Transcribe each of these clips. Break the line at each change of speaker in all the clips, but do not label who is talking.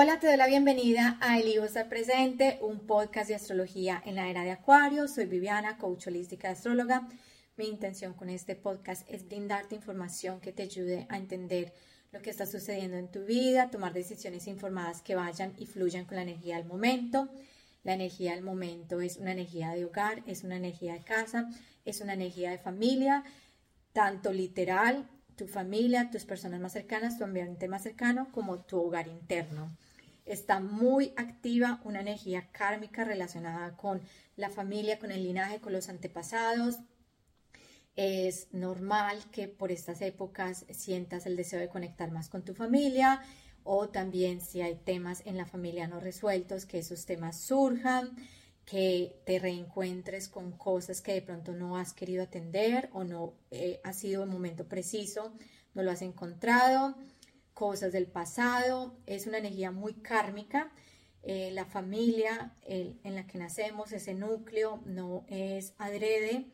Hola, te doy la bienvenida a Elijo Estar Presente, un podcast de astrología en la era de Acuario. Soy Viviana, coach holística astróloga. Mi intención con este podcast es brindarte información que te ayude a entender lo que está sucediendo en tu vida, tomar decisiones informadas que vayan y fluyan con la energía del momento. La energía del momento es una energía de hogar, es una energía de casa, es una energía de familia, tanto literal, tu familia, tus personas más cercanas, tu ambiente más cercano, como tu hogar interno. Está muy activa una energía kármica relacionada con la familia, con el linaje, con los antepasados. Es normal que por estas épocas sientas el deseo de conectar más con tu familia, o también si hay temas en la familia no resueltos, que esos temas surjan, que te reencuentres con cosas que de pronto no has querido atender o no ha sido el momento preciso, no lo has encontrado, cosas del pasado. Es una energía muy kármica. La familia en la que nacemos, ese núcleo, no es adrede,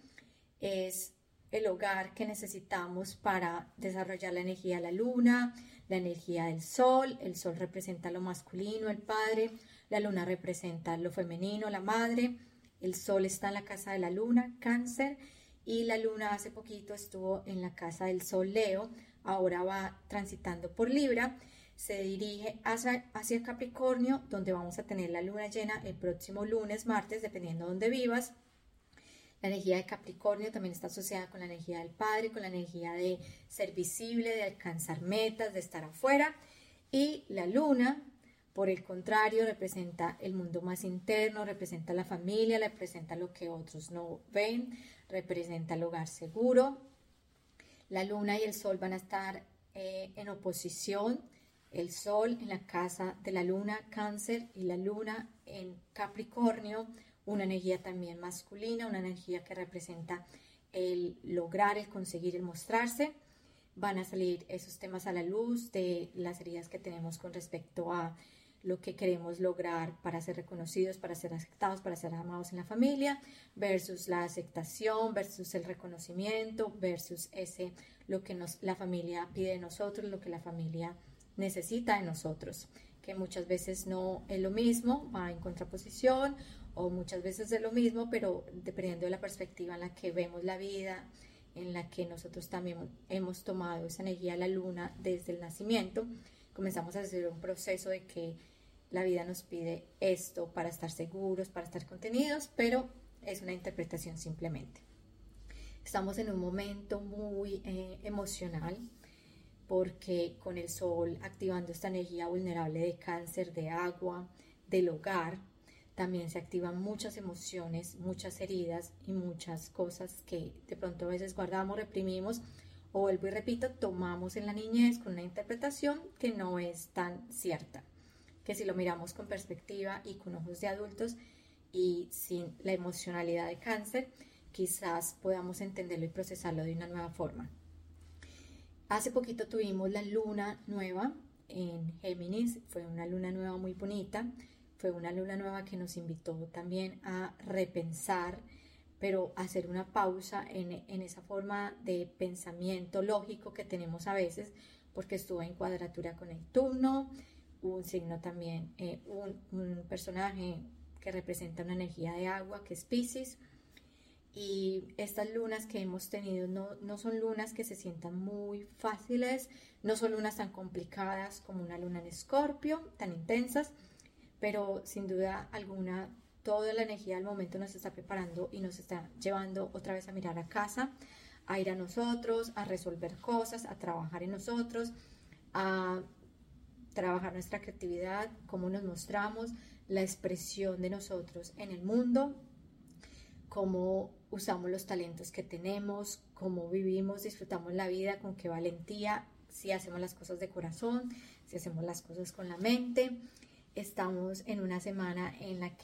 es el hogar que necesitamos para desarrollar la energía de la luna, la energía del sol. El sol representa lo masculino, el padre, la luna representa lo femenino, la madre. El sol está en la casa de la luna, Cáncer, y la luna hace poquito estuvo en la casa del sol, Leo. Ahora va transitando por Libra, se dirige hacia Capricornio, donde vamos a tener la luna llena el próximo lunes, martes, dependiendo de donde vivas. La energía de Capricornio también está asociada con la energía del padre, con la energía de ser visible, de alcanzar metas, de estar afuera. Y la luna, por el contrario, representa el mundo más interno, representa la familia, representa lo que otros no ven, representa el hogar seguro. La luna y el sol van a estar en oposición. El sol en la casa de la luna, Cáncer, y la luna en Capricornio, una energía también masculina, una energía que representa el lograr, el conseguir, el mostrarse. Van a salir esos temas a la luz de las heridas que tenemos con respecto a lo que queremos lograr para ser reconocidos, para ser aceptados, para ser amados en la familia, versus la aceptación, versus el reconocimiento, versus lo que la familia pide de nosotros, lo que la familia necesita de nosotros, que muchas veces no es lo mismo, va en contraposición, o muchas veces es lo mismo, pero dependiendo de la perspectiva en la que vemos la vida, en la que nosotros también hemos tomado esa energía de la luna desde el nacimiento, comenzamos a hacer un proceso de que la vida nos pide esto para estar seguros, para estar contenidos, pero es una interpretación simplemente. Estamos en un momento muy emocional, porque con el sol activando esta energía vulnerable de Cáncer, de agua, del hogar, también se activan muchas emociones, muchas heridas y muchas cosas que de pronto a veces guardamos, reprimimos, o vuelvo y repito, tomamos en la niñez con una interpretación que no es tan cierta, que si lo miramos con perspectiva y con ojos de adultos y sin la emocionalidad de Cáncer, quizás podamos entenderlo y procesarlo de una nueva forma. Hace poquito tuvimos la luna nueva en Géminis, fue una luna nueva muy bonita, fue una luna nueva que nos invitó también a repensar, pero a hacer una pausa en esa forma de pensamiento lógico que tenemos a veces, porque estuvo en cuadratura con Neptuno, un signo también, un personaje que representa una energía de agua, que es Piscis. Y estas lunas que hemos tenido no son lunas que se sientan muy fáciles, no son lunas tan complicadas como una luna en Escorpio, tan intensas, pero sin duda alguna toda la energía del momento nos está preparando y nos está llevando otra vez a mirar a casa, a ir a nosotros, a resolver cosas, a trabajar en nosotros, a trabajar nuestra creatividad, cómo nos mostramos, la expresión de nosotros en el mundo, cómo usamos los talentos que tenemos, cómo vivimos, disfrutamos la vida, con qué valentía, si hacemos las cosas de corazón, si hacemos las cosas con la mente. Estamos en una semana en la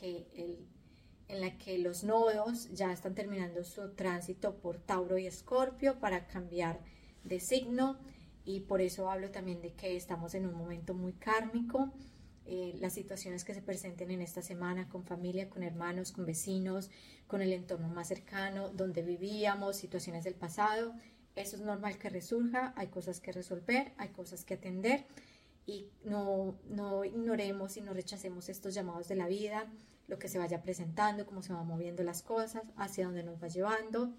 que los nodos ya están terminando su tránsito por Tauro y Escorpio para cambiar de signo, y por eso hablo también de que estamos en un momento muy kármico. Las situaciones que se presenten en esta semana con familia, con hermanos, con vecinos, con el entorno más cercano, donde vivíamos, situaciones del pasado, eso es normal que resurja, hay cosas que resolver, hay cosas que atender, y no ignoremos y no rechacemos estos llamados de la vida, lo que se vaya presentando, cómo se van moviendo las cosas, hacia dónde nos va llevando.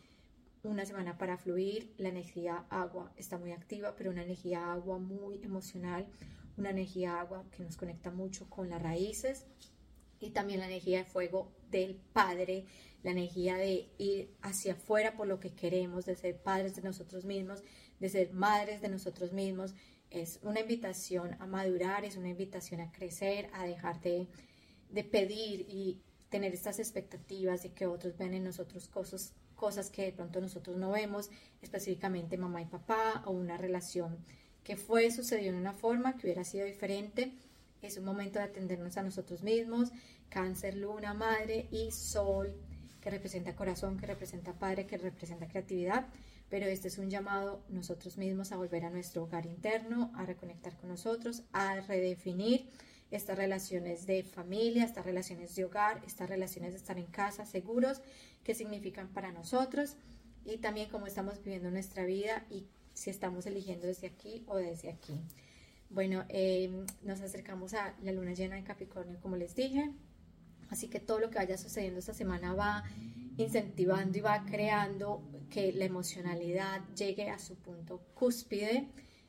Una semana para fluir, la energía agua está muy activa, pero una energía agua muy emocional, una energía agua que nos conecta mucho con las raíces, y también la energía de fuego del Padre, la energía de ir hacia afuera por lo que queremos, de ser padres de nosotros mismos, de ser madres de nosotros mismos. Es una invitación a madurar, es una invitación a crecer, a dejar de pedir y tener estas expectativas de que otros ven en nosotros cosas que de pronto nosotros no vemos, específicamente mamá y papá, o una relación que sucedió en una forma que hubiera sido diferente. Es un momento de atendernos a nosotros mismos. Cáncer, luna, madre y sol, que representa corazón, que representa padre, que representa creatividad. Pero este es un llamado nosotros mismos a volver a nuestro hogar interno, a reconectar con nosotros, a redefinir estas relaciones de familia, estas relaciones de hogar, estas relaciones de estar en casa seguros, qué significan para nosotros, y también cómo estamos viviendo nuestra vida y si estamos eligiendo desde aquí o desde aquí. Bueno, nos acercamos a la luna llena en Capricornio, como les dije, así que todo lo que vaya sucediendo esta semana va incentivando y va creando que la emocionalidad llegue a su punto cúspide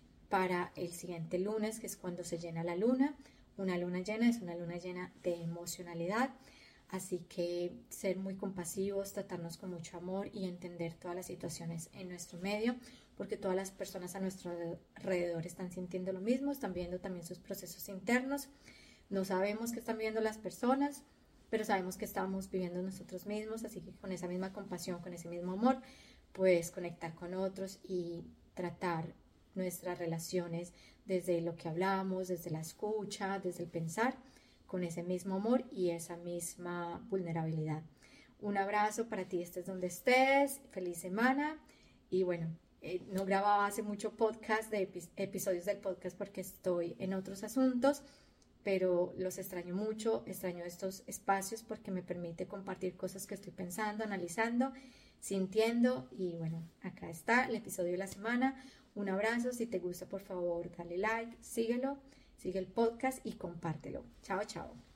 para el siguiente lunes, que es cuando se llena la luna. Una luna llena es una luna llena de emocionalidad, así que ser muy compasivos, tratarnos con mucho amor y entender todas las situaciones en nuestro medio, porque todas las personas a nuestro alrededor están sintiendo lo mismo, están viendo también sus procesos internos. No sabemos qué están viendo las personas, pero sabemos que estamos viviendo nosotros mismos, así que con esa misma compasión, con ese mismo amor, puedes conectar con otros y tratar nuestras relaciones desde lo que hablamos, desde la escucha, desde el pensar, con ese mismo amor y esa misma vulnerabilidad. Un abrazo para ti, estés donde estés, feliz semana. Y bueno, no grababa hace mucho episodios del podcast porque estoy en otros asuntos, pero los extraño mucho, extraño estos espacios porque me permite compartir cosas que estoy pensando, analizando, sintiendo. Y bueno, acá está el episodio de la semana. Un abrazo, si te gusta por favor dale like, síguelo, sigue el podcast y compártelo. Chao, chao.